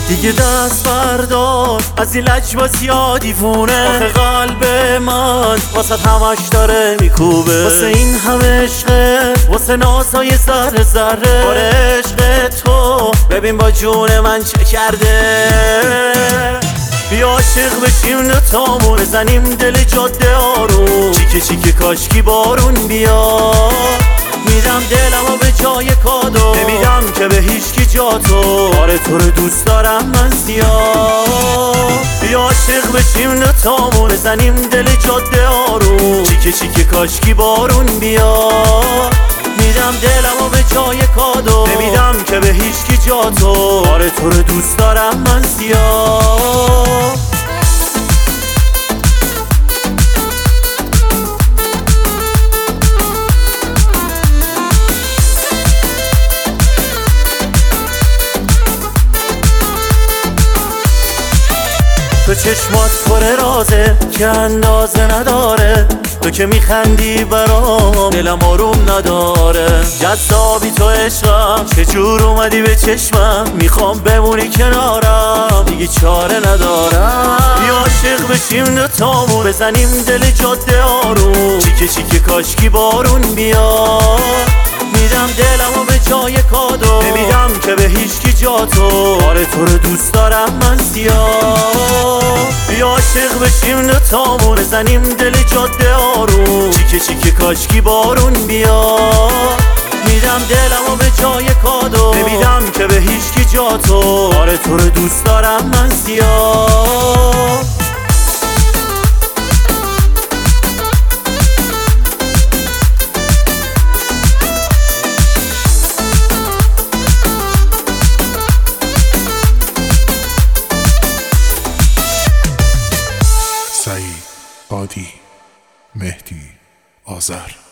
دیگه دست بردار از این لجباز یا دیوونه. آخه قلب من واسه همش داره میکوبه، واسه این همه عشقه، واسه نازهای ذره ذره. آره عشق تو ببین با جون من چه کرده. بیا عاشق بشیم دوتامون، بزنیم دل جاده آروم. چیکه چیکه کاشکی بارون بیا. میدم دلمو به جای کادو، نمیدم که به هیچکی جا تو. آره تو رو دوست دارم من زیاد. بیا عاشق بشیم دوتامون، بزنیم دل جاده آروم. چیکه چیکه کاشکی بارون بیا. میدم دلمو به جای کادو، نمیدم که به هیچکی جا تو. آره تو رو دوست دارم من زیاد. تو چشمات پر رازه که اندازه نداره. تو که میخندی برام دلم آروم نداره. جذابی تو عشقم، چجور اومدی به چشمم. میخوام بمونی کنارم، دیگه چاره ندارم. بیا عاشق بشیم دوتامون، بزنیم دل جاده آروم. چیکه چیکه کاشکی بارون بیا. میدم دلمو به جای کادو، نمیدم که به هیچکی جا تو. آره تو رو دوست دارم من زیاد. بیا عاشق بشیم دوتامون، بزنیم دل جاده آروم. چیکه چیکه کاشکی بارون بیا. میدم دلمو به جای کادو، نمیدم که به هیچکی جا تو. آره تو رو دوست دارم من زیاد. سعید، هادی، مهدی، آذر.